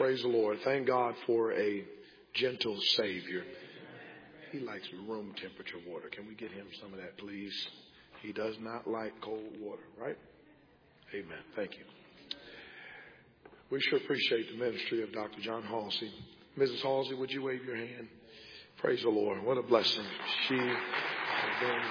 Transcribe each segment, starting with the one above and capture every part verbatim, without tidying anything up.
Praise the Lord. Thank God for a gentle Savior. He likes room temperature water. Can we get him some of that, please? He does not like cold water, right? Amen. Thank you. We sure appreciate the ministry of Doctor John Halsey. Missus Halsey, would you wave your hand? Praise the Lord. What a blessing. She has been.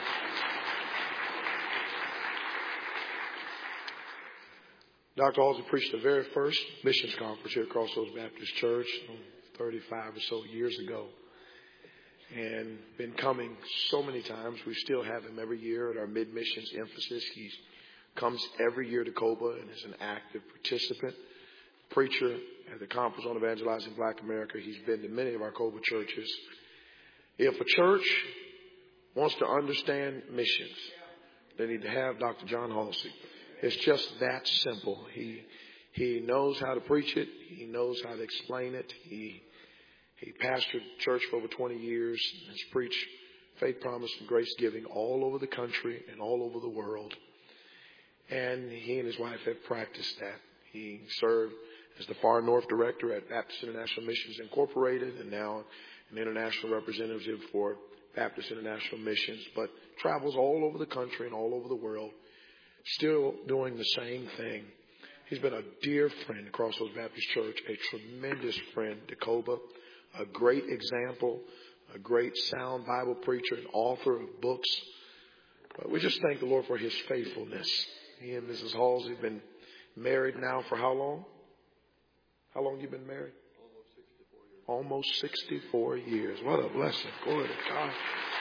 Doctor Halsey preached the very first missions conference here at Crossroads Baptist Church thirty-five or so years ago. And been coming so many times. We still have him every year at our mid-missions emphasis. He comes every year to Coba and is an active participant, preacher at the Conference on Evangelizing Black America. He's been to many of our Coba churches. If a church wants to understand missions, they need to have Doctor John Halsey. It's just that simple. He he knows how to preach it. He knows how to explain it. He he pastored church for over twenty years and has preached faith, promise, and grace giving all over the country and all over the world. And he and his wife have practiced that. He served as the Far North Director at Baptist International Missions Incorporated and now an international representative for Baptist International Missions, but travels all over the country and all over the world, still doing the same thing. He's been a dear friend to Crossroads Baptist Church, a tremendous friend to Coba, a great example, a great sound Bible preacher and author of books. But we just thank the Lord for his faithfulness. He and Missus Halsey have been married now for how long? How long have you been married? Almost sixty-four years. What a blessing. Glory to God.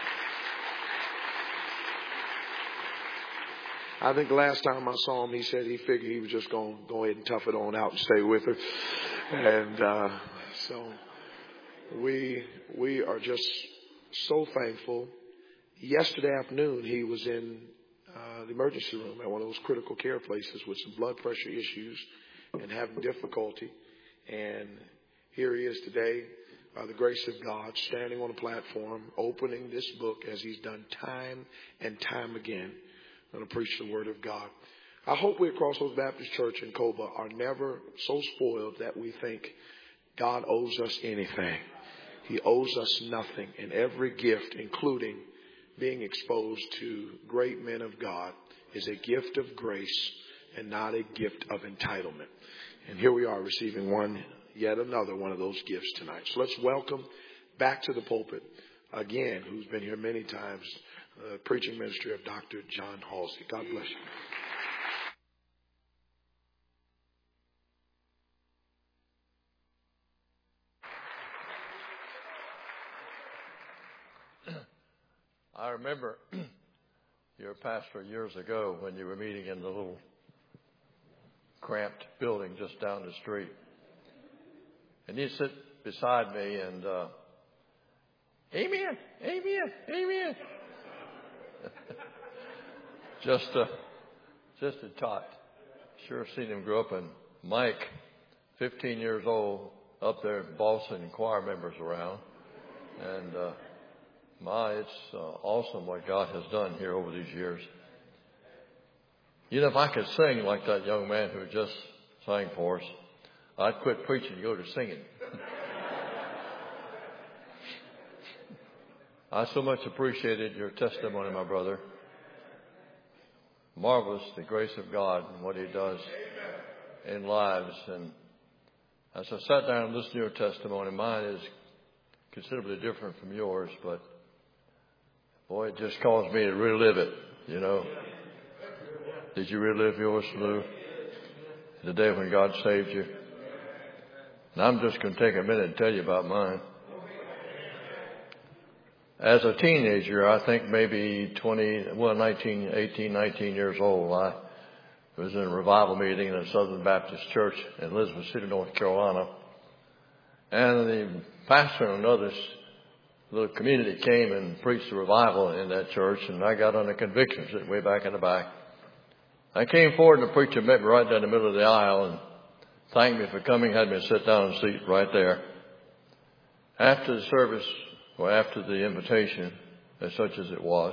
I think the last time I saw him, he said he figured he was just going to go ahead and tough it on out and stay with her. And uh, so we we are just so thankful. Yesterday afternoon, he was in uh, the emergency room at one of those critical care places with some blood pressure issues and having difficulty. And here he is today, by the grace of God, standing on a platform, opening this book as he's done time and time again. Going to preach the Word of God. I hope we at Crossroads Baptist Church in Coba are never so spoiled that we think God owes us anything. He owes us nothing. And every gift, including being exposed to great men of God, is a gift of grace and not a gift of entitlement. And here we are receiving one, yet another one of those gifts tonight. So let's welcome back to the pulpit again, who's been here many times, Uh, preaching ministry of Doctor John Halsey. God bless you. I remember your pastor years ago when you were meeting in the little cramped building just down the street. And you'd sit beside me and, uh, amen, amen, amen. just a, just a tot. Sure seen him grow up. And Mike, fifteen years old, up there bossing choir members around. And, uh, my, it's uh, awesome what God has done here over these years. You know, if I could sing like that young man who just sang for us, I'd quit preaching and go to singing. I so much appreciated your testimony, my brother. Marvelous, the grace of God and what he does in lives. And as I sat down and listened to your testimony, mine is considerably different from yours, but boy, it just caused me to relive it, you know. Did you relive yours, Lou? The day when God saved you? And I'm just going to take a minute and tell you about mine. As a teenager, I think maybe twenty, well, nineteen, eighteen, nineteen years old, I was in a revival meeting in a Southern Baptist church in Elizabeth City, North Carolina. And the pastor and others, the community came and preached a revival in that church, and I got under conviction sitting way back in the back. I came forward and the preacher met me right down the middle of the aisle and thanked me for coming, had me sit down in a seat right there. After the service, or after the invitation, as such as it was,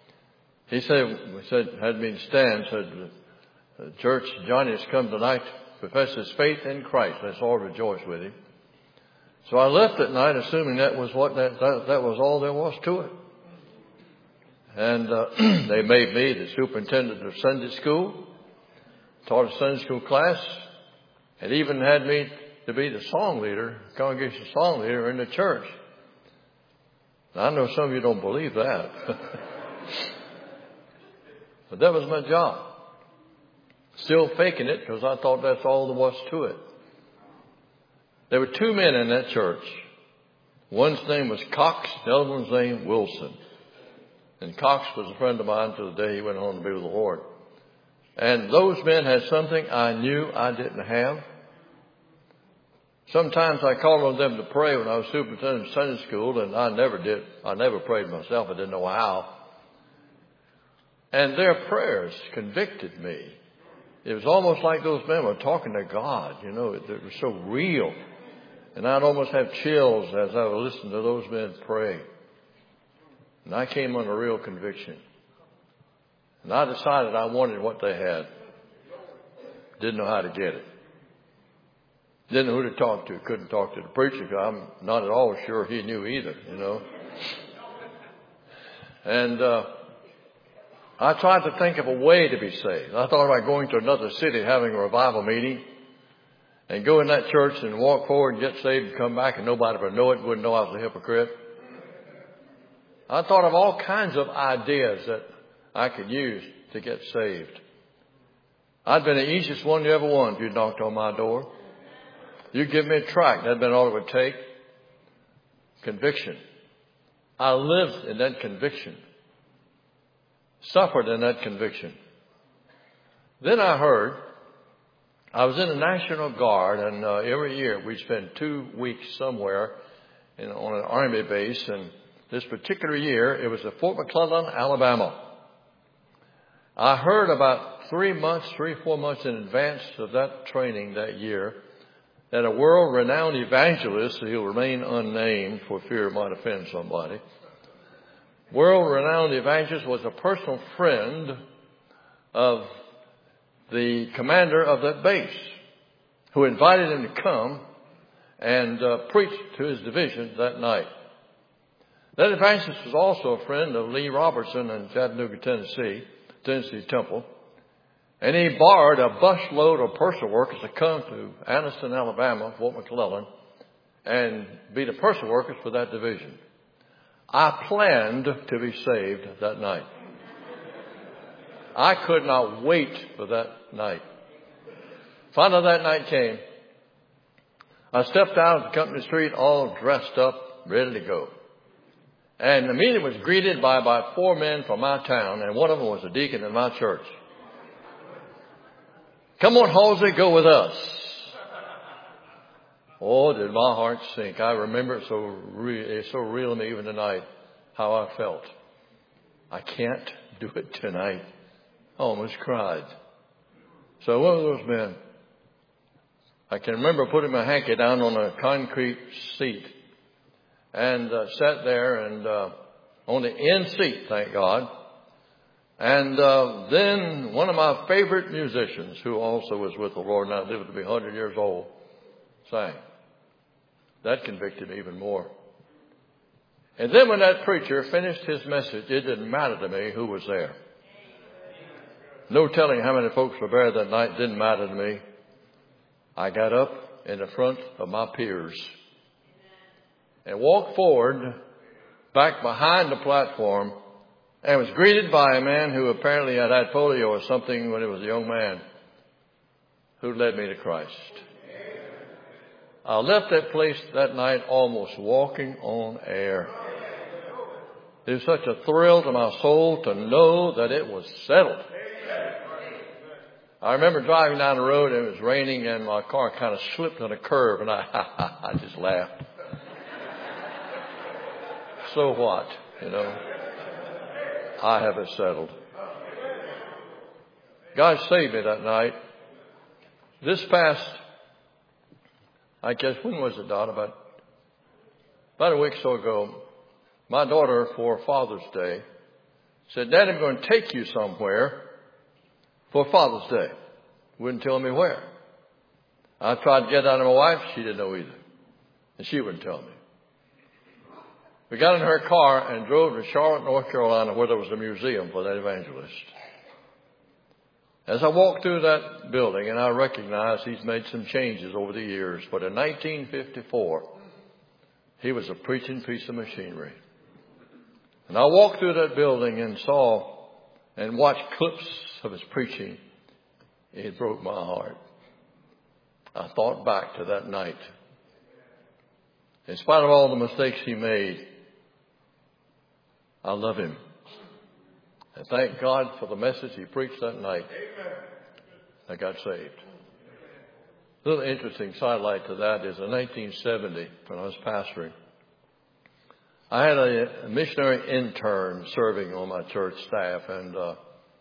he said, we said, had me stand, said, church, Johnny has come tonight professed his faith in Christ. Let's all rejoice with him. So I left that night assuming that was what that, that, that was all there was to it. And uh, they made me the superintendent of Sunday school, taught a Sunday school class, and even had me to be the song leader, congregational song leader in the church. Now, I know some of you don't believe that. But that was my job. Still faking it because I thought that's all there was to it. There were two men in that church. One's name was Cox, the other one's name Wilson. And Cox was a friend of mine till the day he went home to be with the Lord. And those men had something I knew I didn't have. Sometimes I called on them to pray when I was superintendent of Sunday school, and I never did. I never prayed myself. I didn't know how. And their prayers convicted me. It was almost like those men were talking to God. You know, it, it was so real. And I'd almost have chills as I would listen to those men pray. And I came under real conviction. And I decided I wanted what they had. Didn't know how to get it. Didn't know who to talk to. Couldn't talk to the preacher because I'm not at all sure he knew either, you know. And uh, I tried to think of a way to be saved. I thought about going to another city, having a revival meeting, and go in that church and walk forward and get saved and come back and nobody would know it, wouldn't know I was a hypocrite. I thought of all kinds of ideas that I could use to get saved. I'd been the easiest one you ever won if you knocked on my door. You give me a tract, that'd been all it would take. Conviction. I lived in that conviction. Suffered in that conviction. Then I heard, I was in the National Guard, and uh, every year we'd spend two weeks somewhere in, on an Army base, and this particular year it was at Fort McClellan, Alabama. I heard about three months, three, four months in advance of that training that year, that a world-renowned evangelist, who will remain unnamed for fear it might offend somebody, world-renowned evangelist was a personal friend of the commander of that base, who invited him to come and uh, preach to his division that night. That evangelist was also a friend of Lee Robertson in Chattanooga, Tennessee, Tennessee Temple. And he borrowed a busload of postal workers to come to Anniston, Alabama, Fort McClellan, and be the postal workers for that division. I planned to be saved that night. I could not wait for that night. Finally, that night came. I stepped out of the company street all dressed up, ready to go. And the meeting was greeted by about four men from my town, and one of them was a deacon in my church. Come on, Halsey, go with us. Oh, did my heart sink. I remember it so real, it's so real to me even tonight, how I felt. I can't do it tonight. I almost cried. So one of those men, I can remember putting my hanky down on a concrete seat and uh, sat there and uh, on the end seat, thank God. And uh, then one of my favorite musicians, who also was with the Lord, now lived to be one hundred years old, sang. That convicted me even more. And then when that preacher finished his message, it didn't matter to me who was there. No telling how many folks were there that night. Didn't matter to me. I got up in the front of my peers and walked forward back behind the platform and was greeted by a man who apparently had had polio or something when he was a young man, who led me to Christ. I left that place that night almost walking on air. It was such a thrill to my soul to know that it was settled. I remember driving down the road and it was raining and my car kind of slipped on a curve and I, I just laughed. So what, you know? I have it settled. God saved me that night. This past, I guess, when was it, Don? About, about a week or so ago, my daughter, for Father's Day, said, Dad, I'm going to take you somewhere for Father's Day. Wouldn't tell me where. I tried to get out of my wife. She didn't know either. And she wouldn't tell me. We got in her car and drove to Charlotte, North Carolina, where there was a museum for that evangelist. As I walked through that building, and I recognized he's made some changes over the years, but in nineteen fifty-four, he was a preaching piece of machinery. And I walked through that building and saw and watched clips of his preaching. It broke my heart. I thought back to that night. In spite of all the mistakes he made, I love him. And thank God for the message he preached that night. I got saved. A little interesting sidelight to that is in nineteen seventy, when I was pastoring, I had a, a missionary intern serving on my church staff, and uh,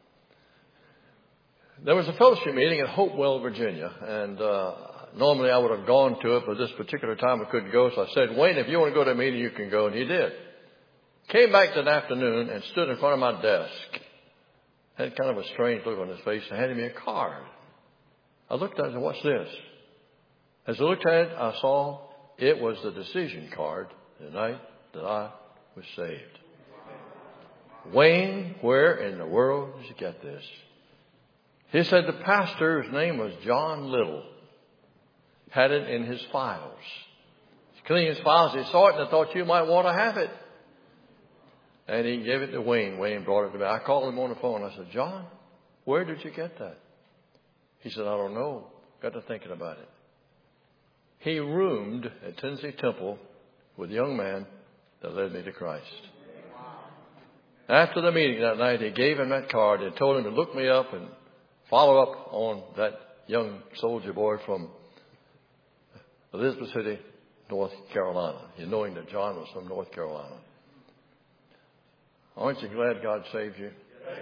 there was a fellowship meeting at Hopewell, Virginia, and uh, normally I would have gone to it, but this particular time I couldn't go, so I said, Wayne, if you want to go to a meeting, you can go, and he did. Came back that afternoon and stood in front of my desk. Had kind of a strange look on his face and handed me a card. I looked at it and said, what's this? As I looked at it, I saw it was the decision card the night that I was saved. Wayne, where in the world did you get this? He said the pastor, whose name was John Little, had it in his files. He cleaned his files, he saw it, and I thought you might want to have it. And he gave it to Wayne. Wayne brought it to me. I called him on the phone. I said, John, where did you get that? He said, I don't know. Got to thinking about it. He roomed at Tennessee Temple with a young man that led me to Christ. After the meeting that night, he gave him that card and told him to look me up and follow up on that young soldier boy from Elizabeth City, North Carolina, knowing that John was from North Carolina. Aren't you glad God saved you?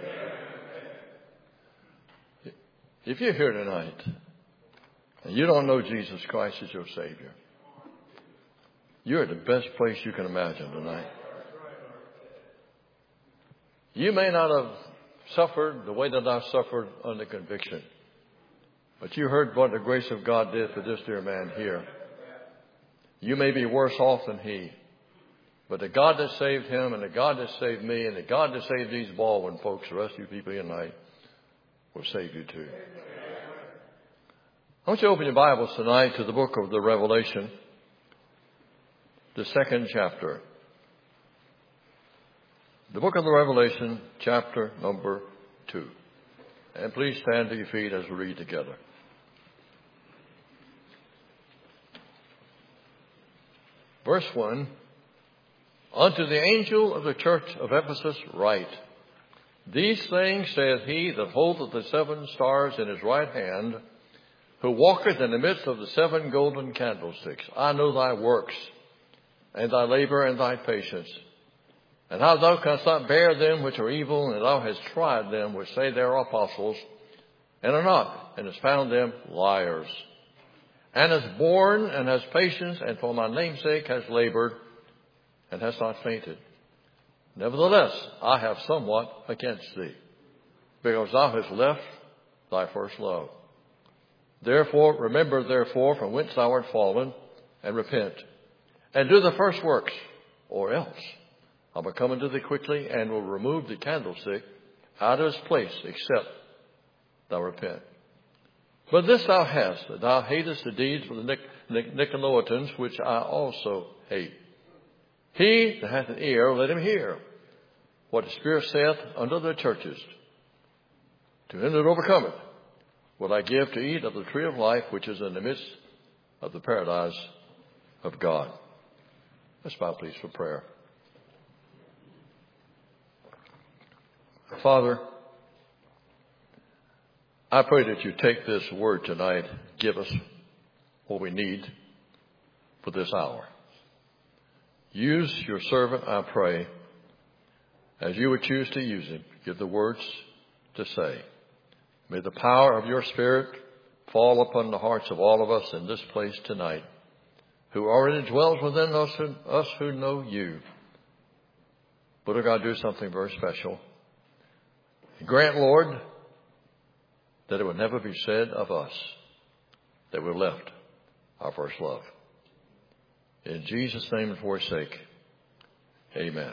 If you're here tonight and you don't know Jesus Christ as your Savior, you're at the best place you can imagine tonight. You may not have suffered the way that I suffered under conviction, but you heard what the grace of God did for this dear man here. You may be worse off than he. But the God that saved him and the God that saved me and the God that saved these Baldwin folks, the rest of you people here tonight, will save you too. I want you to open your Bibles tonight to the book of the Revelation, the second chapter. The book of the Revelation, chapter number two. And please stand to your feet as we read together. Verse one. Unto the angel of the church of Ephesus write, These things saith he that holdeth the seven stars in his right hand, who walketh in the midst of the seven golden candlesticks. I know thy works, and thy labor, and thy patience, and how thou canst not bear them which are evil, and thou hast tried them which say they are apostles, and are not, and hast found them liars, and hast borne, and hast patience, and for my name's sake hast labored, and hast not fainted. Nevertheless, I have somewhat against thee, because thou hast left thy first love. Therefore, remember therefore from whence thou art fallen, and repent, and do the first works, or else I will come unto thee quickly, and will remove the candlestick out of its place, except thou repent. But this thou hast, that thou hatest the deeds of the Nic- Nic- Nicolaitans, which I also hate. He that hath an ear, let him hear what the Spirit saith unto the churches. To him that overcometh will I give to eat of the tree of life, which is in the midst of the paradise of God. Let's bow please for prayer. Father, I pray that you take this word tonight, give us what we need for this hour. Use your servant, I pray, as you would choose to use him. Give the words to say. May the power of your Spirit fall upon the hearts of all of us in this place tonight, who already dwells within us, us who know you. But, oh God, do something very special. Grant, Lord, that it would never be said of us that we left our first love. In Jesus' name and for His sake, amen.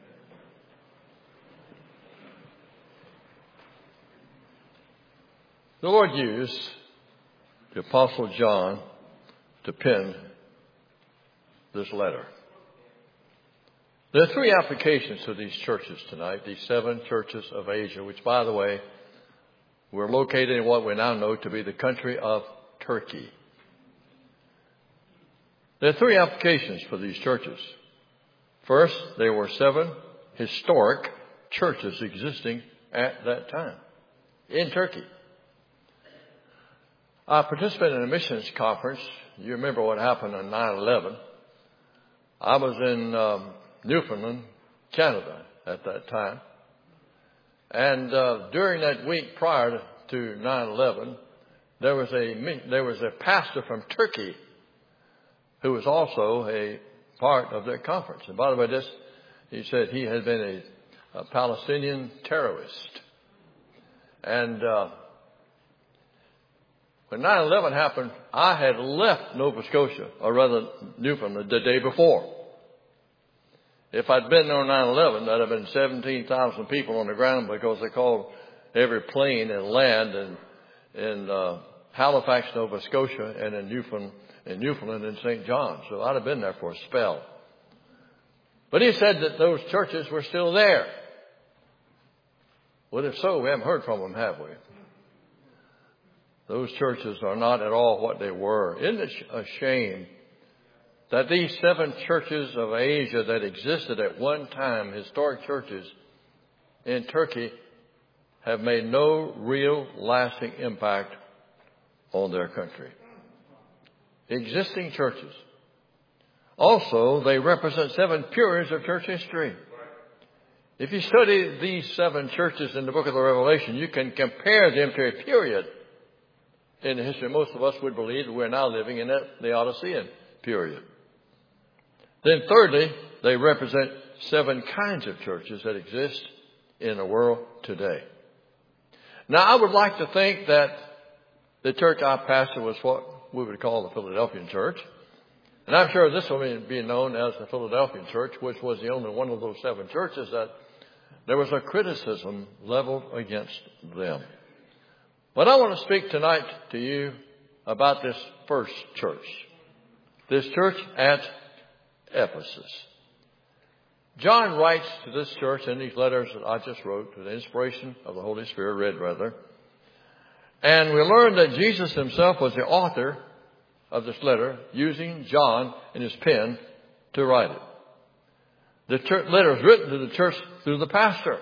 The Lord used the Apostle John to pen this letter. There are three applications to these churches tonight, these seven churches of Asia, which, by the way, were located in what we now know to be the country of Turkey. There are three applications for these churches. First, there were seven historic churches existing at that time in Turkey. I participated in a missions conference. You remember what happened on nine eleven. I was in um, Newfoundland, Canada at that time. And uh, during that week prior to nine eleven, there was a there was a pastor from Turkey who was also a part of that conference. And by the way, this he said he had been a, a Palestinian terrorist. And uh, when nine eleven happened, I had left Nova Scotia, or rather Newfoundland, the day before. If I'd been there on nine eleven, that'd have been seventeen thousand people on the ground, because they called every plane and land in, in uh, Halifax, Nova Scotia, and in Newfoundland, in Newfoundland and Saint John. So I'd have been there for a spell. But he said that those churches were still there. Well, if so, we haven't heard from them, have we? Those churches are not at all what they were. Isn't it a shame that these seven churches of Asia that existed at one time, historic churches in Turkey, have made no real lasting impact on their country? Existing churches. Also, they represent seven periods of church history. If you study these seven churches in the book of the Revelation, you can compare them to a period in the history. Most of us would believe that we're now living in the Laodicean period. Then thirdly, they represent seven kinds of churches that exist in the world today. Now, I would like to think that the church I pastored was what we would call the Philadelphian church. And I'm sure this will be known as the Philadelphian church, which was the only one of those seven churches that there was a criticism leveled against them. But I want to speak tonight to you about this first church, this church at Ephesus. John writes to this church in these letters that I just wrote, with the inspiration of the Holy Spirit, read rather. And we learn that Jesus himself was the author of this letter, using John in his pen to write it. The church, letter is written to the church through the pastor.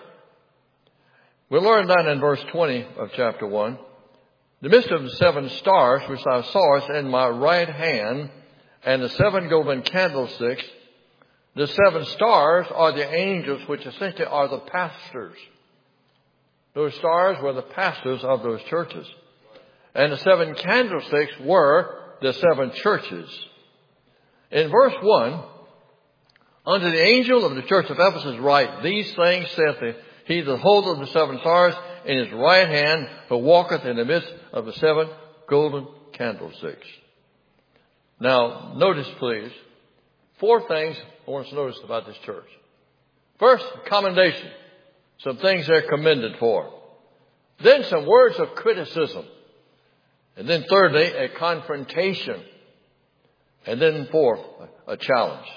We learn that in verse twenty of chapter one. The midst of the seven stars which thou sawest in my right hand, and the seven golden candlesticks, the seven stars are the angels, which essentially are the pastors. Those stars were the pastors of those churches. And the seven candlesticks were the seven churches. In verse one, unto the angel of the church of Ephesus write, these things saith he that holdeth the seven stars in his right hand, who walketh in the midst of the seven golden candlesticks. Now, notice please, four things I want us to notice about this church. First, commendation. Some things they're commended for. Then some words of criticism. And then thirdly, a confrontation. And then fourth, a challenge.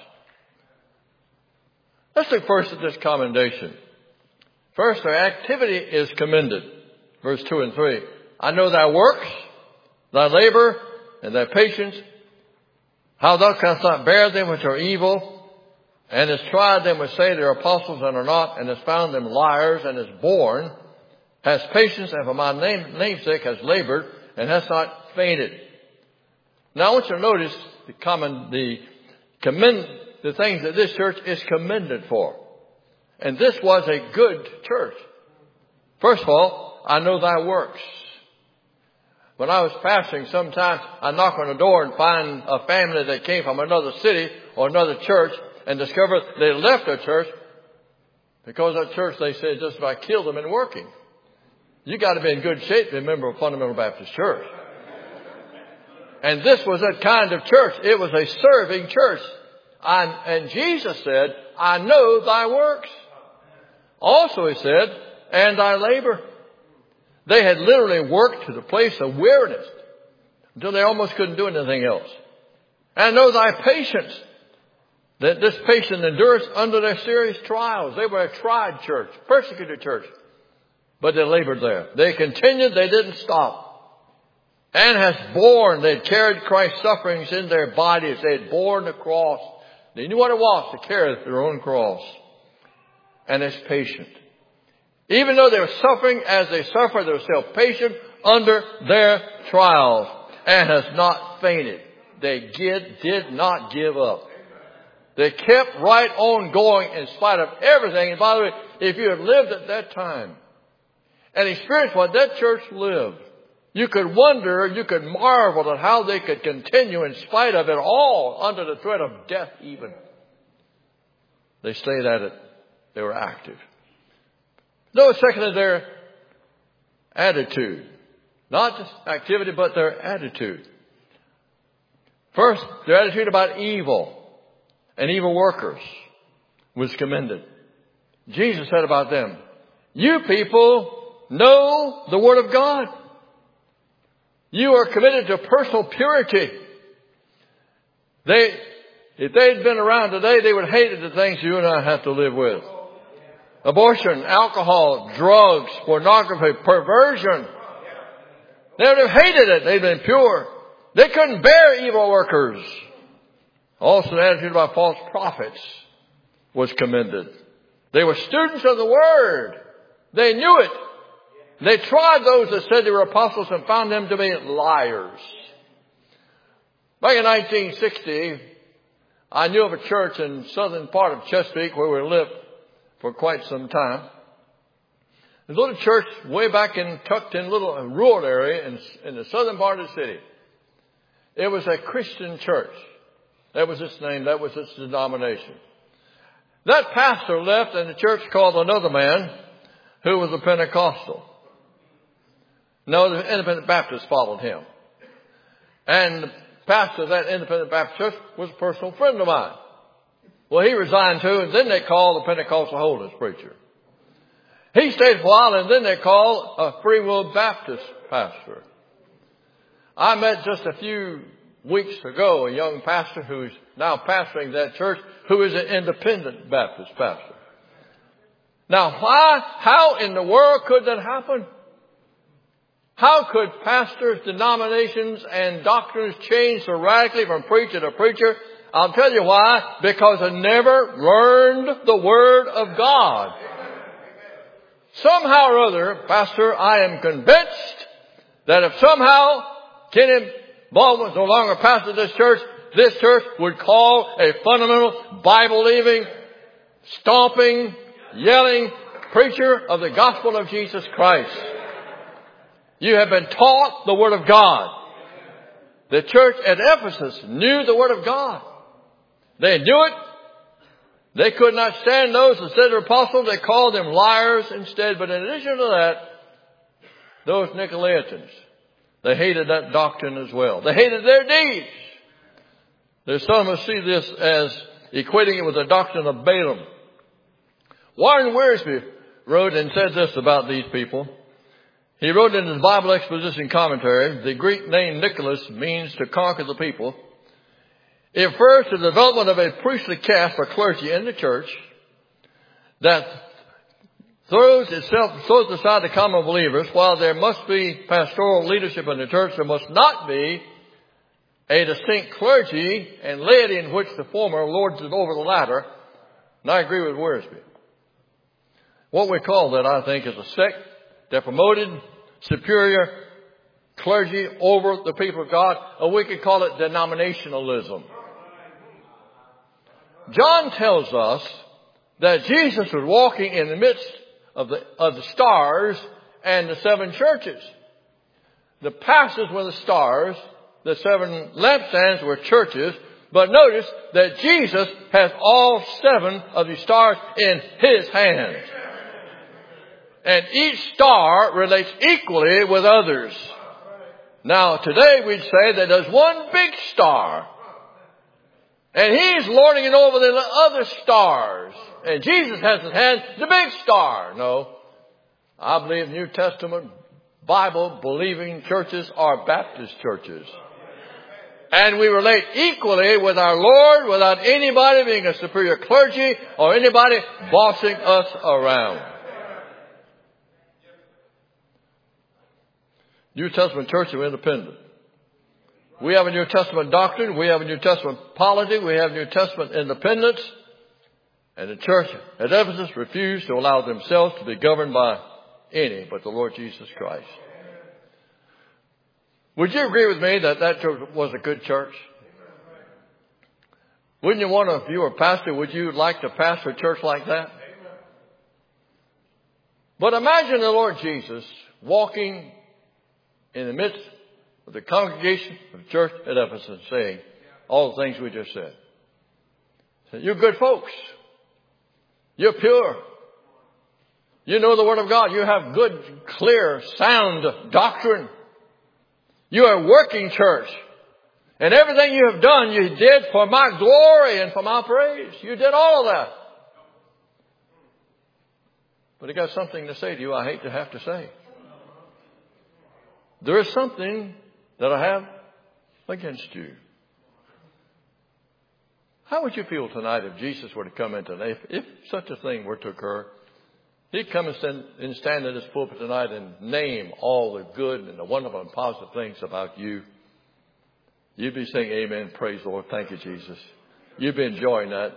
Let's look first at this commendation. First, their activity is commended. Verse two and three. I know thy works, thy labor, and thy patience, how thou canst not bear them which are evil, and hast tried them which say they are apostles and are not, and hast found them liars, and hast borne, hast patience, and for my name, namesake hast labored, and hast not fainted. Now I want you to notice the common, the commend, the things that this church is commended for. And this was a good church. First of all, I know thy works. When I was pastoring, sometimes I knock on the door and find a family that came from another city or another church and discover they left their church because that church, they said, just about killed them in working. You got to be in good shape to be a member of Fundamental Baptist Church. And this was that kind of church. It was a serving church. And, and Jesus said, I know thy works. Also he said, and thy labor. They had literally worked to the place of weariness until they almost couldn't do anything else. And know thy patience, that this patient endures under their serious trials. They were a tried church, persecuted church, but they labored there. They continued, they didn't stop. And has borne, they had carried Christ's sufferings in their bodies. They had borne the cross. They knew what it was to carry their own cross. And is patient. Even though they were suffering as they suffered, they were still patient under their trials and has not fainted. They did, did not give up. They kept right on going in spite of everything. And by the way, if you had lived at that time and experienced what that church lived, you could wonder, you could marvel at how they could continue in spite of it all, under the threat of death even. They stayed at it. They were active. No, secondly, their attitude. Not just activity, but their attitude. First, their attitude about evil and evil workers was commended. Jesus said about them, you people know the Word of God. You are committed to personal purity. They, if they'd been around today, they would have hated the things you and I have to live with. Abortion, alcohol, drugs, pornography, perversion. They would have hated it. They'd been pure. They couldn't bear evil workers. Also, the attitude about false prophets was commended. They were students of the Word. They knew it. They tried those that said they were apostles and found them to be liars. Back in nineteen sixty, I knew of a church in southern part of Chesapeake where we lived for quite some time. There's a little church way back in, tucked in a little rural area in, in the southern part of the city. It was a Christian church. That was its name. That was its denomination. That pastor left and the church called another man who was a Pentecostal. No, the Independent Baptists followed him. And the pastor of that Independent Baptist church was a personal friend of mine. Well, he resigned too, and then they called the Pentecostal Holiness preacher. He stayed for a while, and then they called a Free Will Baptist pastor. I met just a few weeks ago a young pastor who's now pastoring that church, who is an Independent Baptist pastor. Now, why, how in the world could that happen? How could pastors, denominations, and doctrines change so radically from preacher to preacher? I'll tell you why. Because they never learned the Word of God. Somehow or other, Pastor, I am convinced that if somehow Kenny Baldwin was no longer pastor of this church, this church would call a fundamental, Bible-believing, stomping, yelling preacher of the gospel of Jesus Christ. You have been taught the Word of God. The church at Ephesus knew the Word of God. They knew it. They could not stand those that said they're apostles. They called them liars instead. But in addition to that, those Nicolaitans, they hated that doctrine as well. They hated their deeds. There's some who see this as equating it with the doctrine of Balaam. Warren Wiersbe wrote and said this about these people. He wrote in his Bible exposition commentary, the Greek name Nicholas means to conquer the people. It refers to the development of a priestly caste or clergy in the church that throws itself, throws aside the common believers. While there must be pastoral leadership in the church, there must not be a distinct clergy and laity in which the former lords it over the latter. And I agree with Wiersbe. What we call that, I think, is a sect that promoted superior clergy over the people of God, or we could call it denominationalism. John tells us that Jesus was walking in the midst of the, of the stars and the seven churches. The pastors were the stars, the seven lampstands were churches, but notice that Jesus has all seven of the stars in His hands. And each star relates equally with others. Now, today we'd say that there's one big star. And he's lording it over the other stars. And Jesus has in hand the big star. No. I believe New Testament, Bible-believing churches are Baptist churches. And we relate equally with our Lord without anybody being a superior clergy or anybody bossing us around. New Testament churches are independent. We have a New Testament doctrine. We have a New Testament polity. We have New Testament independence. And the church at Ephesus refused to allow themselves to be governed by any but the Lord Jesus Christ. Would you agree with me that that church was a good church? Wouldn't you want to, if you were a pastor, would you like to pastor a church like that? But imagine the Lord Jesus walking in the midst of the congregation of the church at Ephesus saying all the things we just said. You're good folks. You're pure. You know the Word of God. You have good, clear, sound doctrine. You are a working church. And everything you have done, you did for my glory and for my praise. You did all of that. But I got something to say to you I hate to have to say. There is something that I have against you. How would you feel tonight if Jesus were to come in tonight? If, if such a thing were to occur, he'd come and stand, and stand in this pulpit tonight and name all the good and the wonderful and positive things about you. You'd be saying, amen, praise the Lord, thank you, Jesus. You'd be enjoying that.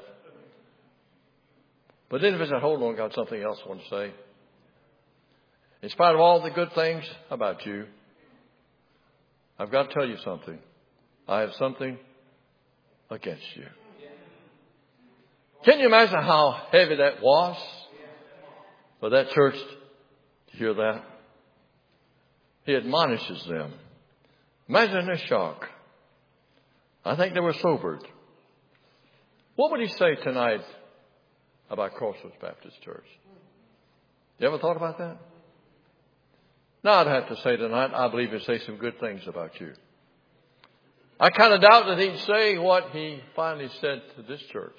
But then if he said, hold on, I got something else I want to say. In spite of all the good things about you, I've got to tell you something. I have something against you. Can you imagine how heavy that was for that church to hear that? He admonishes them. Imagine their shock. I think they were sobered. What would he say tonight about Crossroads Baptist Church? You ever thought about that? Now, I'd have to say tonight, I believe he'd say some good things about you. I kind of doubt that he'd say what he finally said to this church.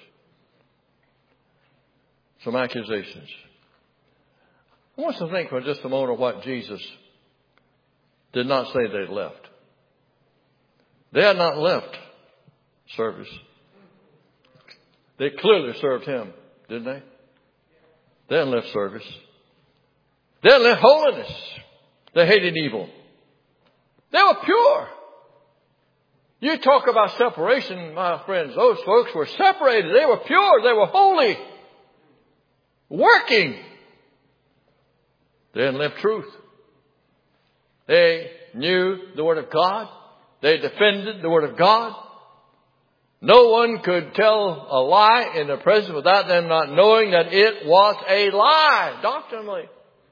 Some accusations. I want you to think for just a moment of what Jesus did not say they left. They had not left service. They clearly served him, didn't they? They hadn't left service. They hadn't left holiness. They hated evil. They were pure. You talk about separation, my friends. Those folks were separated. They were pure. They were holy. Working. They hadn't left truth. They knew the Word of God. They defended the Word of God. No one could tell a lie in their presence without them not knowing that it was a lie, doctrinally.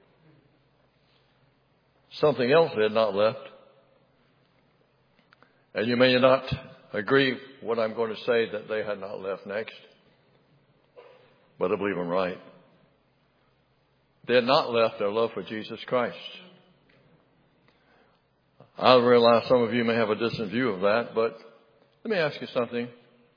Something else they had not left. And you may not agree what I'm going to say that they had not left next. But I believe I'm right. They had not left their love for Jesus Christ. I realize some of you may have a distant view of that, but let me ask you something.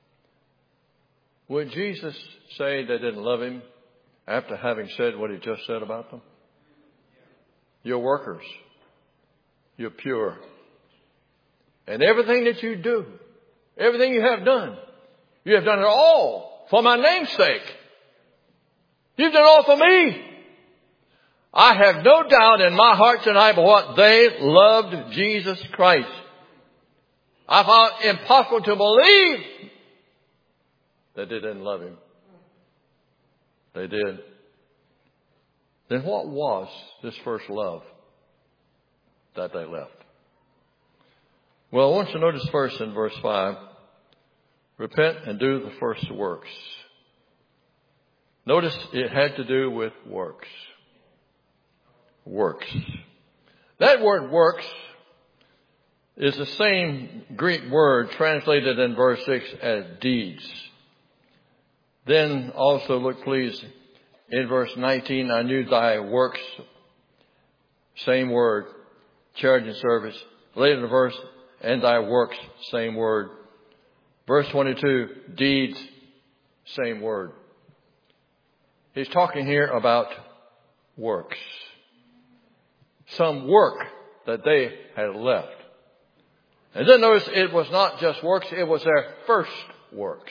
Would Jesus say they didn't love him after having said what he just said about them? You're workers. You're pure. And everything that you do, everything you have done, you have done it all for my name's sake. You've done it all for me. I have no doubt in my heart tonight but what they loved Jesus Christ. I found it impossible to believe that they didn't love him. They did. Then what was this first love that they left? Well, I want you to notice first in verse five, repent and do the first works. Notice it had to do with works. Works. That word works is the same Greek word translated in verse six as deeds. Then also look please in verse nineteen, I knew thy works. Same word, charity and service. Later in the verse, and thy works, same word. Verse twenty-two, deeds, same word. He's talking here about works. Some work that they had left. And then notice it was not just works, it was their first works.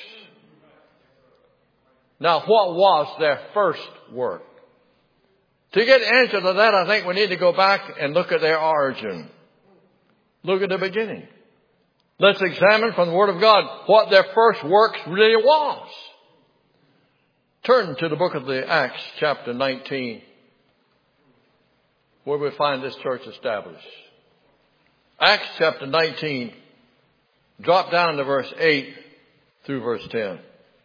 Now, what was their first work? To get the answer to that, I think we need to go back and look at their origin. Look at the beginning. Let's examine from the Word of God what their first works really was. Turn to the book of the Acts, chapter nineteen, where we find this church established. Acts chapter nineteen, drop down to verse eight through verse ten.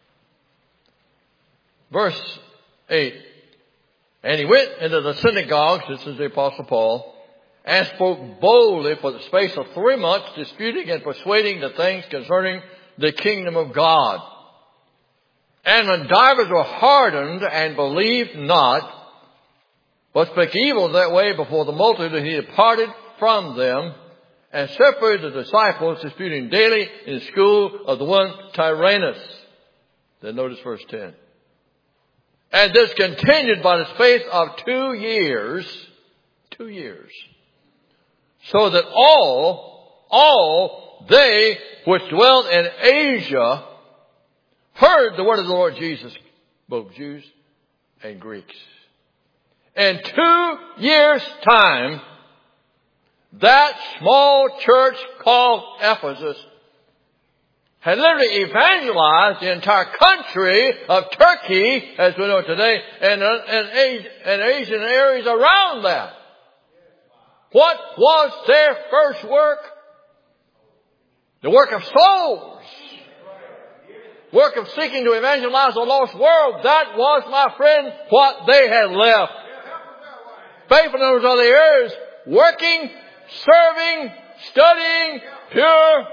Verse eight, and he went into the synagogues, this is the Apostle Paul, and spoke boldly for the space of three months, disputing and persuading the things concerning the kingdom of God. And when divers were hardened and believed not, but spake evil that way before the multitude, he departed from them, and separated the disciples, disputing daily in the school of the one Tyrannus. Then notice verse ten. And this continued by the space of two years, two years, so that all, all they which dwelt in Asia heard the word of the Lord Jesus, both Jews and Greeks. In two years' time, that small church called Ephesus had literally evangelized the entire country of Turkey, as we know it today, and, and, and Asian areas around that. What was their first work? The work of souls. Work of seeking to evangelize the lost world. That was, my friend, what they had left. Faithfulness of the ears, working, serving, studying, pure,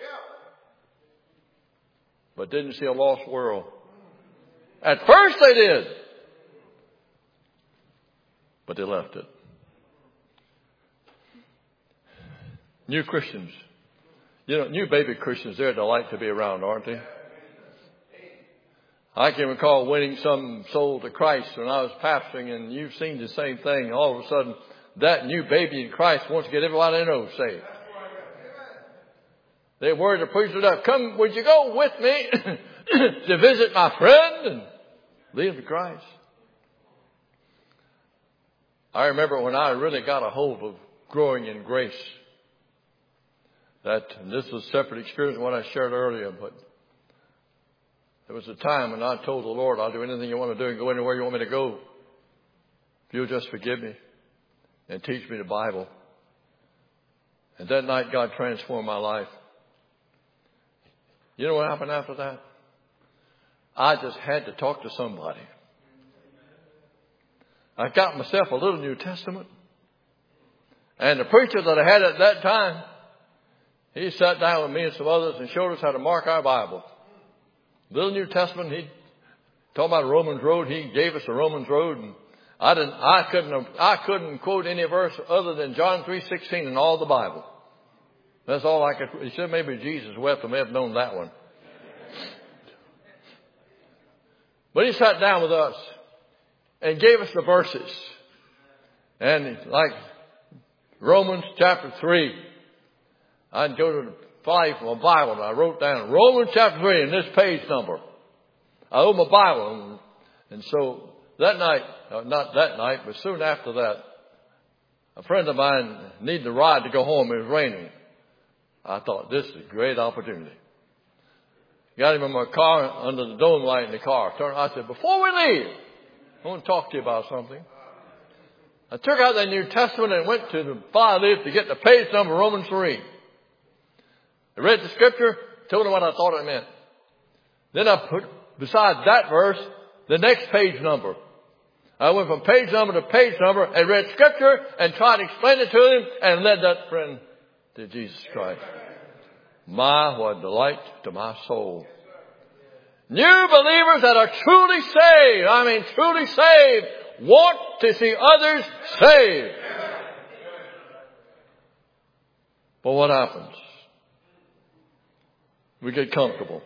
but didn't see a lost world. At first they did, but they left it. New Christians. You know, new baby Christians, they're a delight to be around, aren't they? I can recall winning some soul to Christ when I was pastoring, and you've seen the same thing. All of a sudden, that new baby in Christ wants to get everybody they know saved. They worried the preacher up, come, would you go with me to visit my friend and lead him to Christ? I remember when I really got a hold of growing in grace. That, and this was a separate experience from what I shared earlier, but there was a time when I told the Lord, I'll do anything you want to do and go anywhere you want me to go. If you'll just forgive me and teach me the Bible. And that night God transformed my life. You know what happened after that? I just had to talk to somebody. I got myself a little New Testament. And the preacher that I had at that time, he sat down with me and some others and showed us how to mark our Bible. Little New Testament, he talked about Romans Road. He gave us the Romans Road. And I didn't, I couldn't, I couldn't quote any verse other than John three sixteen in all the Bible. That's all I could. He said maybe Jesus wept. I may have known that one. But he sat down with us and gave us the verses. And like Romans chapter three, I'd go to the five from my Bible and I wrote down Romans chapter three and this page number. I owe my Bible. And, and so that night, uh, not that night, but soon after that, a friend of mine needed a ride to go home. It was raining. I thought, this is a great opportunity. Got him in my car, under the dome light in the car. Turned, I said, before we leave, I want to talk to you about something. I took out the New Testament and went to the file leaf to get the page number Romans three. I read the scripture, told him what I thought it meant. Then I put beside that verse the next page number. I went from page number to page number and read scripture and tried to explain it to him and led that friend to Jesus Christ. My, what a delight to my soul. New believers that are truly saved, I mean truly saved, want to see others saved. But what happens? We get comfortable.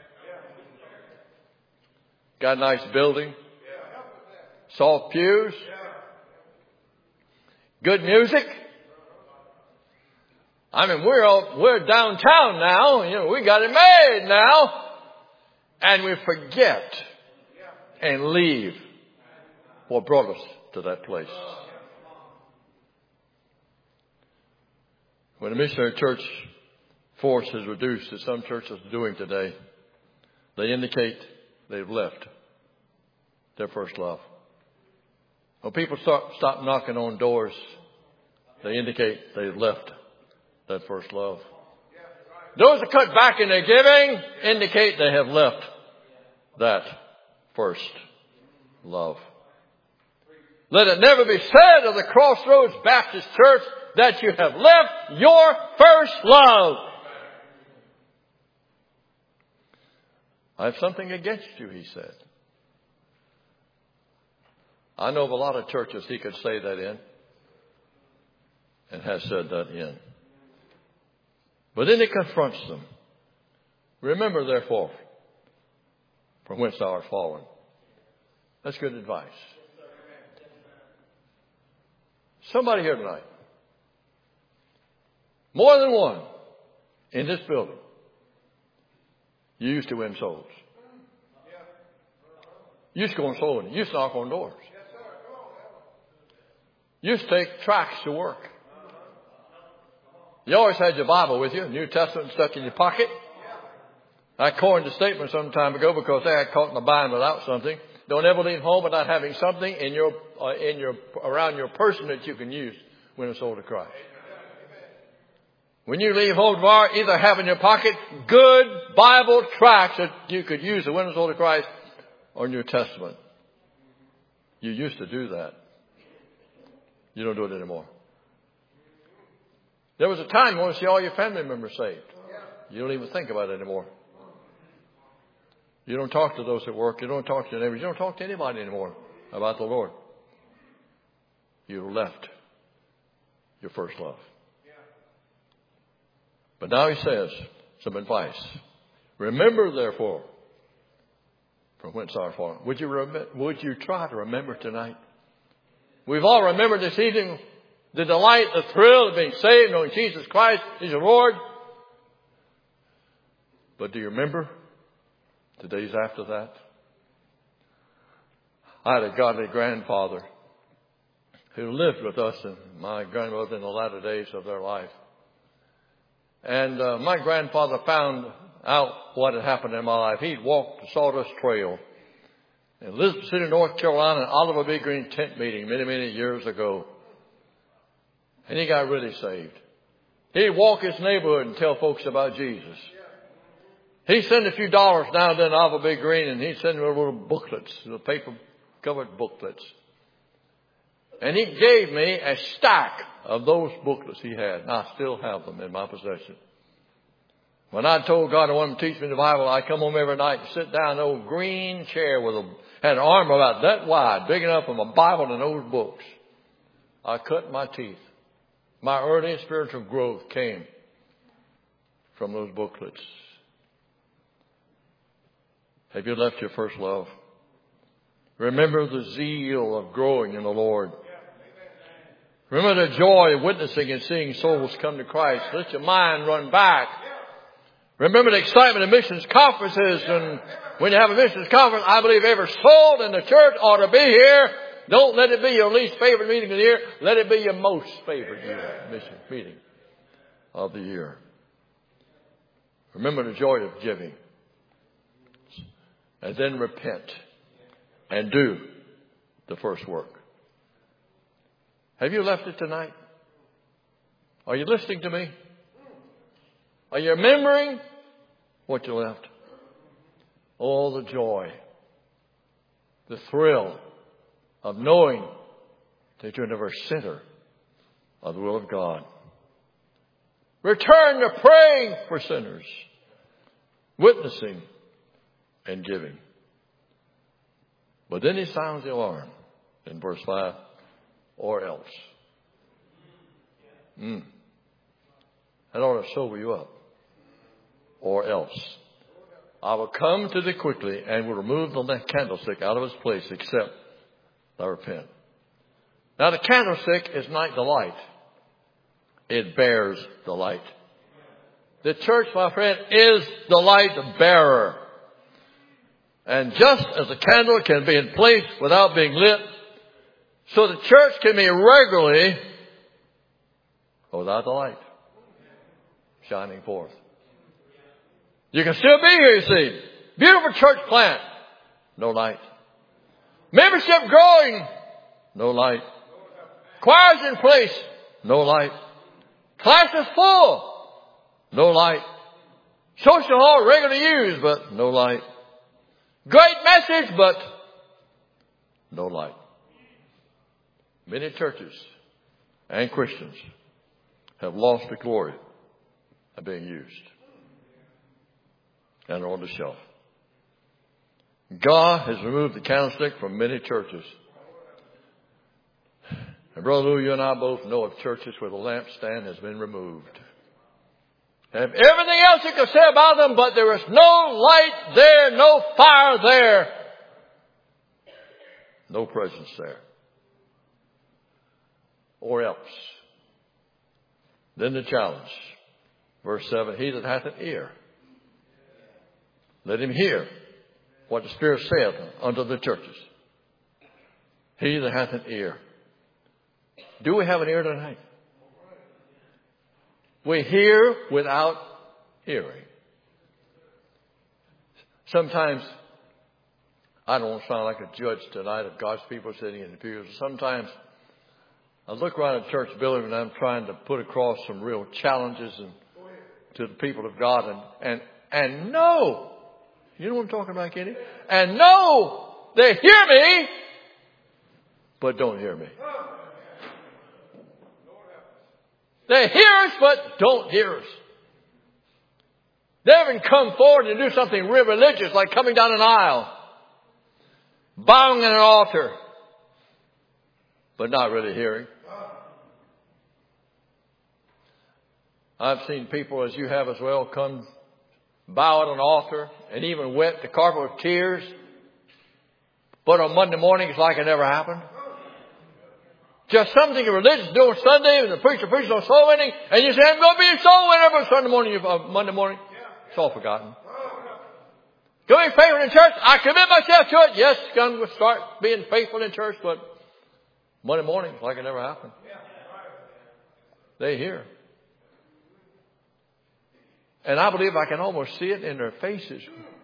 Got a nice building. Soft pews. Good music. I mean, we're all, we're downtown now. You know, we got it made now. And we forget and leave what brought us to that place. When the missionary church force is reduced, as some churches are doing today, they indicate they've left their first love. When people start, stop knocking on doors, they indicate they've left that first love. Those that cut back in their giving indicate they have left that first love. Let it never be said of the Crossroads Baptist Church that you have left your first love. I have something against you, he said. I know of a lot of churches he could say that in, and has said that in. But then he confronts them. Remember, therefore, from whence thou art fallen. That's good advice. Somebody here tonight, more than one, in this building, you used to win souls. You used to go on soul winning. You used to knock on doors. You used to take tracts to work. You always had your Bible with you, New Testament stuck in your pocket. I coined a statement some time ago because they had caught in the bind without something. Don't ever leave home without having something in your, uh, in your, around your person that you can use when it's sold to Christ. When you leave home tomorrow, either have in your pocket good Bible tracts that you could use to win a soul to Christ, or New Testament. You used to do that. You don't do it anymore. There was a time you want to see all your family members saved. You don't even think about it anymore. You don't talk to those at work. You don't talk to your neighbors. You don't talk to anybody anymore about the Lord. You left your first love. But now he says some advice. Remember, therefore, from whence thou art fallen. Would you, rem- would you try to remember tonight? We've all remembered this evening the delight, the thrill of being saved, knowing Jesus Christ is your Lord. But do you remember the days after that? I had a godly grandfather who lived with us and my grandmother in the latter days of their life. And uh, my grandfather found out what had happened in my life. He'd walked the Sawdust Trail in Elizabeth City, North Carolina, an Oliver B. Green tent meeting many, many years ago. And he got really saved. He'd walk his neighborhood and tell folks about Jesus. He'd send a few dollars now and then to Oliver B. Green, and he'd send them little booklets, little paper-covered booklets. And he gave me a stack of those booklets he had, and I still have them in my possession. When I told God I wanted to teach me the Bible, I'd come home every night and sit down in an old green chair with a, had an arm about that wide, big enough for my Bible and those books. I cut my teeth. My early spiritual growth came from those booklets. Have you left your first love? Remember the zeal of growing in the Lord. Remember the joy of witnessing and seeing souls come to Christ. Let your mind run back. Remember the excitement of missions conferences. And when you have a missions conference, I believe every soul in the church ought to be here. Don't let it be your least favorite meeting of the year. Let it be your most favorite year, mission meeting of the year. Remember the joy of giving. And then repent and do the first work. Have you left it tonight? Are you listening to me? Are you remembering what you left? Oh, the joy, the thrill of knowing that you're never a sinner of the will of God. Return to praying for sinners, witnessing and giving. But then he sounds the alarm in verse five, or else. Mm. that ought to sober you up. Or else, I will come to thee quickly and will remove the candlestick out of its place, except thou repent. Now the candlestick is not the light. It bears the light. The church, my friend, is the light bearer. And just as a candle can be in place without being lit, so the church can be regularly without the light shining forth. You can still be here, you see. Beautiful church plant. No light. Membership growing. No light. Choirs in place. No light. Classes full. No light. Social hall regularly used, but no light. Great message, but no light. Many churches and Christians have lost the glory of being used and are on the shelf. God has removed the candlestick from many churches. And Brother Lou, you and I both know of churches where the lampstand has been removed. Have everything else you can say about them, but there is no light there, no fire there, no presence there. Or else. Then the challenge. Verse seven, he that hath an ear, let him hear what the Spirit saith unto the churches. He that hath an ear. Do we have an ear tonight? We hear without hearing. Sometimes, I don't want to sound like a judge tonight of God's people sitting in the pews. Sometimes I look around a church building and I'm trying to put across some real challenges and, to the people of God and, and, and know, you know what I'm talking about, Kenny? And know they hear me, but don't hear me. They hear us, but don't hear us. They haven't come forward and do something real religious, like coming down an aisle, bowing at an altar, but not really hearing. I've seen people, as you have as well, come bow at an altar and even wet the carpet with tears. But on Monday morning, it's like it never happened. Just something religious do on Sunday, and the preacher preaches on soul winning, and you say, I'm going to be a soul winner, but Sunday morning, uh, Monday morning, it's all forgotten. Going faithful in church, I commit myself to it. Yes, going to start being faithful in church, but Monday morning, it's like it never happened. They hear. And I believe I can almost see it in their faces.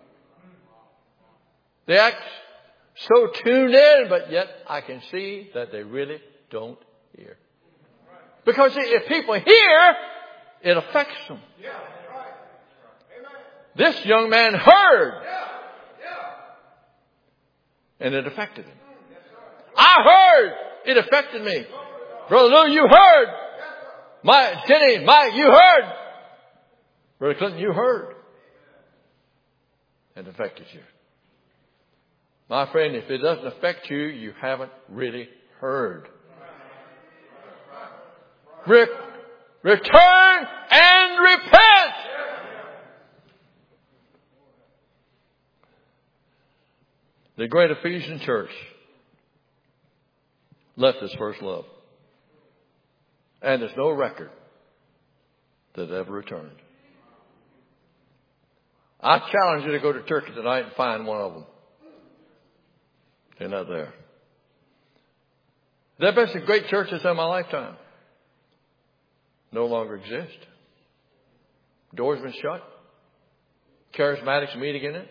They act so tuned in, but yet I can see that they really don't hear. Because if people hear, it affects them. This young man heard. And it affected him. I heard. It affected me. Brother Lou, you heard. My Jenny, Mike, you heard. Brother Clinton, you heard. It affected you. My friend, if it doesn't affect you, you haven't really heard. Re- return and repent. The great Ephesian church left its first love. And there's no record that ever returned. I challenge you to go to Turkey tonight and find one of them. They're not there. There have been some great churches in my lifetime. No longer exist. Doors been shut. Charismatics meeting in it.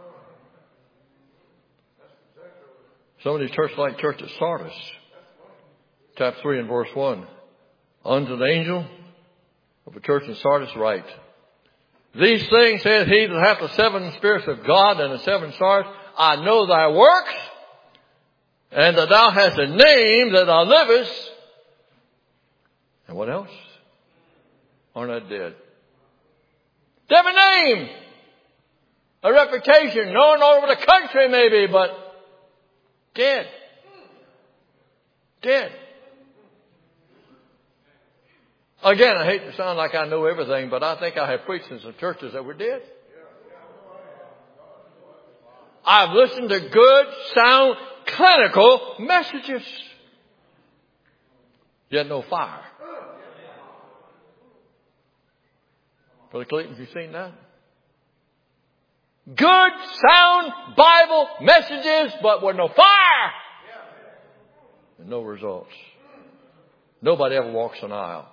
Some of these churches like church at Sardis. Chapter three and verse one. Unto the angel of the church in Sardis write. These things saith he that hath the seven spirits of God and the seven stars. I know thy works, and that thou hast a name, that thou livest. And what else? Are not dead. They have a name, a reputation, known all over the country maybe, but dead. Dead. Again, I hate to sound like I know everything, but I think I have preached in some churches that were dead. I've listened to good, sound, clinical messages. Yet no fire. Brother Clayton, have you seen that? Good, sound Bible messages, but with no fire. And no results. Nobody ever walks an aisle.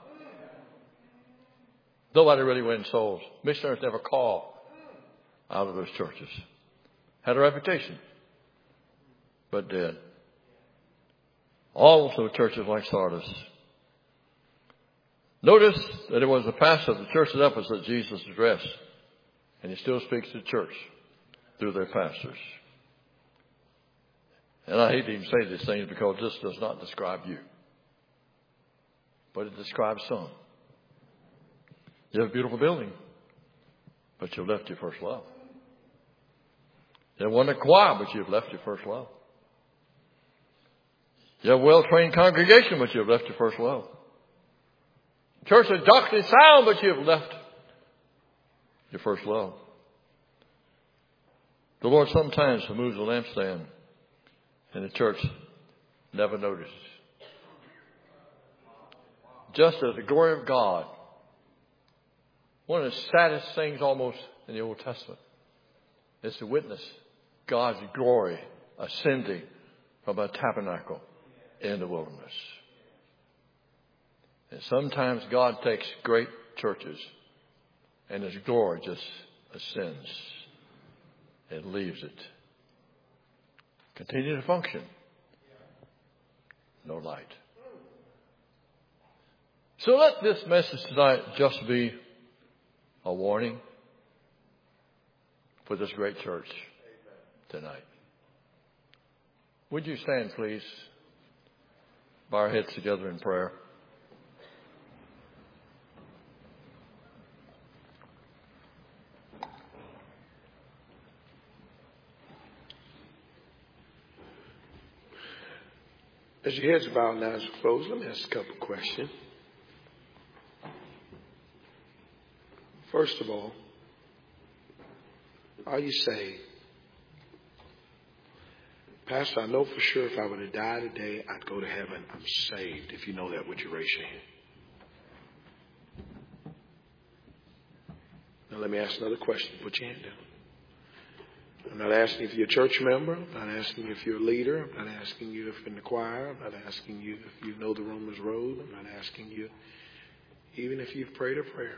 Nobody really wins souls. Missionaries never call out of those churches. Had a reputation, but dead. Also churches like Sardis. Notice that it was the pastor of the church at Ephesus that Jesus addressed. And he still speaks to the church through their pastors. And I hate to even say these things because this does not describe you. But it describes some. You have a beautiful building, but you've left your first love. You have one choir, but you've left your first love. You have a well-trained congregation, but you've left your first love. Church is doctrinally sound, but you've left your first love. The Lord sometimes removes the lampstand, and the church never notices. Just as the glory of God, one of the saddest things almost in the Old Testament is to witness God's glory ascending from a tabernacle in the wilderness. And sometimes God takes great churches and His glory just ascends and leaves it. Continue to function. No light. So let this message tonight just be a warning for this great church tonight. Would you stand, please? Bow our heads together in prayer. As your heads are bowed and eyes are closed, let me ask a couple of questions. First of all, are you saved? Pastor, I know for sure if I were to die today, I'd go to heaven. I'm saved. If you know that, would you raise your hand? Now let me ask another question. Put your hand down. I'm not asking if you're a church member. I'm not asking you if you're a leader. I'm not asking you if you're in the choir. I'm not asking you if you know the Romans Road. I'm not asking you even if you've prayed a prayer.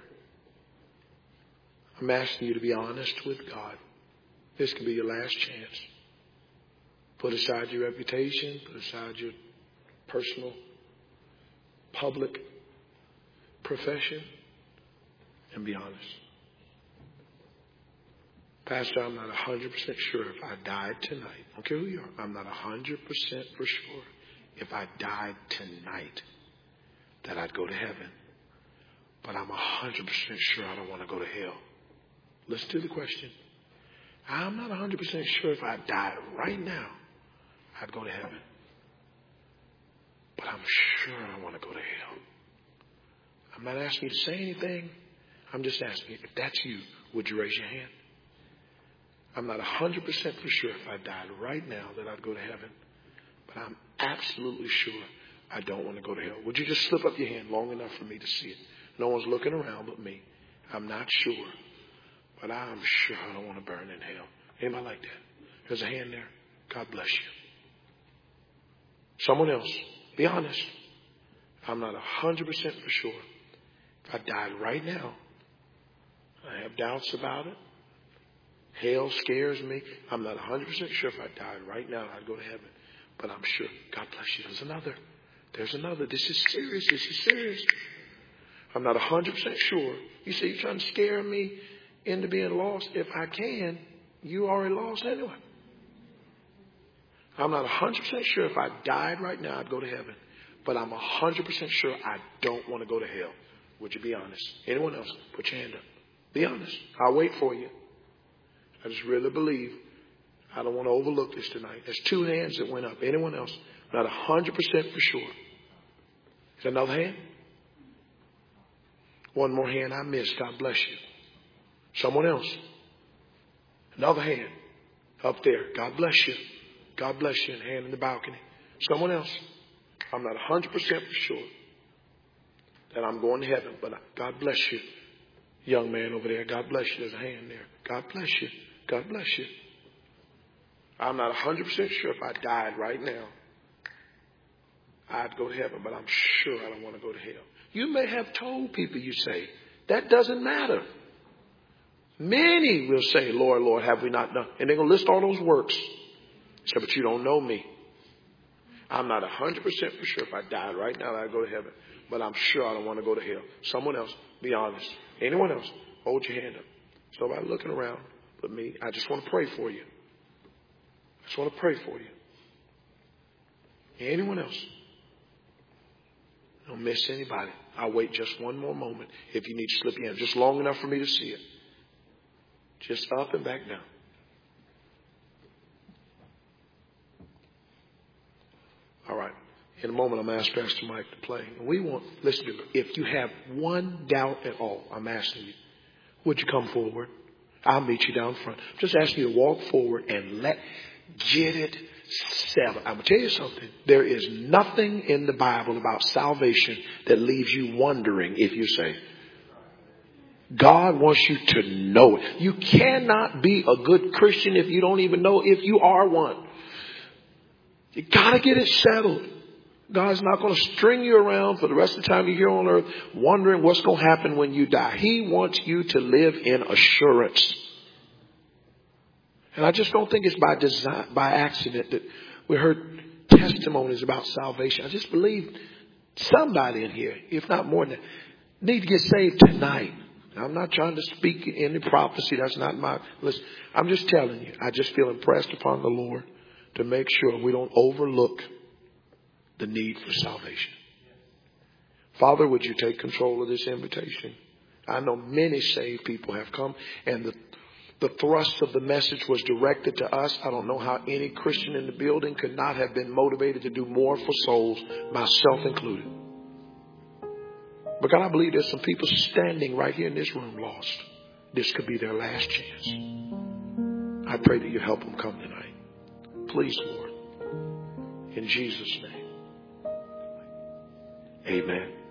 I'm asking you to be honest with God. This could be your last chance. Put aside your reputation. Put aside your personal, public profession and be honest. Pastor, I'm not one hundred percent sure if I died tonight. I don't care who you are. I'm not one hundred percent for sure if I died tonight that I'd go to heaven. But I'm one hundred percent sure I don't want to go to hell. Listen to the question. I'm not one hundred percent sure if I died right now, I'd go to heaven. But I'm sure I want to go to hell. I'm not asking you to say anything. I'm just asking you, if that's you, would you raise your hand? I'm not one hundred percent for sure if I died right now that I'd go to heaven. But I'm absolutely sure I don't want to go to hell. Would you just slip up your hand long enough for me to see it? No one's looking around but me. I'm not sure. But I'm sure I don't want to burn in hell. Anybody like that? There's a hand there. God bless you. Someone else. Be honest. I'm not one hundred percent for sure. If I died right now, I have doubts about it. Hell scares me. I'm not one hundred percent sure if I died right now, I'd go to heaven. But I'm sure. God bless you. There's another. There's another. This is serious. This is serious. I'm not one hundred percent sure. You say you're trying to scare me into being lost. If I can, you already lost anyway. I'm not one hundred percent sure if I died right now, I'd go to heaven. But I'm one hundred percent sure I don't want to go to hell. Would you be honest? Anyone else? Put your hand up. Be honest. I'll wait for you. I just really believe I don't want to overlook this tonight. There's two hands that went up. Anyone else? Not one hundred percent for sure. Is there another hand? One more hand I missed. God bless you. Someone else. Another hand up there. God bless you. God bless you. And hand in the balcony. Someone else. I'm not one hundred percent for sure that I'm going to heaven, but God bless you. Young man over there. God bless you. There's a hand there. God bless you. God bless you. I'm not one hundred percent sure if I died right now, I'd go to heaven, but I'm sure I don't want to go to hell. You may have told people, you say, that doesn't matter. Many will say, Lord, Lord, have we not done? And they're going to list all those works. Say, but you don't know me. I'm not one hundred percent for sure if I died right now, I'd go to heaven. But I'm sure I don't want to go to hell. Someone else, be honest. Anyone else, hold your hand up. There's nobody looking around but me. I just want to pray for you. I just want to pray for you. Anyone else? Don't miss anybody. I'll wait just one more moment if you need to slip your hand. Just long enough for me to see it. Just up and back down. All right. In a moment, I'm going to ask Pastor Mike to play. We want, listen to me. If you have one doubt at all, I'm asking you, would you come forward? I'll meet you down front. I'm just asking you to walk forward and let, get it settled. I'm going to tell you something. There is nothing in the Bible about salvation that leaves you wondering if you say, God wants you to know it. You cannot be a good Christian if you don't even know if you are one. You got to get it settled. God's not going to string you around for the rest of the time you're here on earth wondering what's going to happen when you die. He wants you to live in assurance. And I just don't think it's by design, by accident that we heard testimonies about salvation. I just believe somebody in here, if not more than that, need to get saved tonight. I'm not trying to speak any prophecy. That's not my listen. I'm just telling you. I just feel impressed upon the Lord to make sure we don't overlook the need for salvation. Father, would you take control of this invitation? I know many saved people have come, and the, the thrust of the message was directed to us. I don't know how any Christian in the building could not have been motivated to do more for souls, myself included. But God, I believe there's some people standing right here in this room lost. This could be their last chance. I pray that you help them come tonight. Please, Lord. In Jesus' name. Amen.